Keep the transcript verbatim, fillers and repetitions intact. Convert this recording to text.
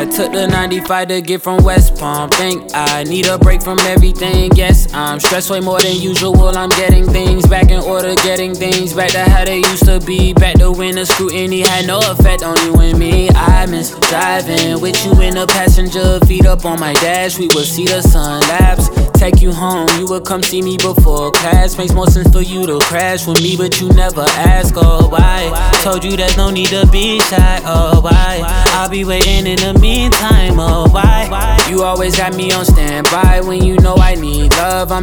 took the ninety-five to get from West Palm. Think I need a break from everything. Yes, I'm stressed way more than usual. I'm getting things back in order, getting things back to how they used to be. Back to when the scrutiny had no effect on you and me. I miss driving with you in the passenger, feet up on my dash. We would see the sun lapse, take you home. You would come see me before class. Makes more sense for you to crash with me, but you never ask, oh why? Told you there's no need to be shy, oh why? I'll be waiting in the meantime, oh why? You always got me on standby when you know I need love. I'm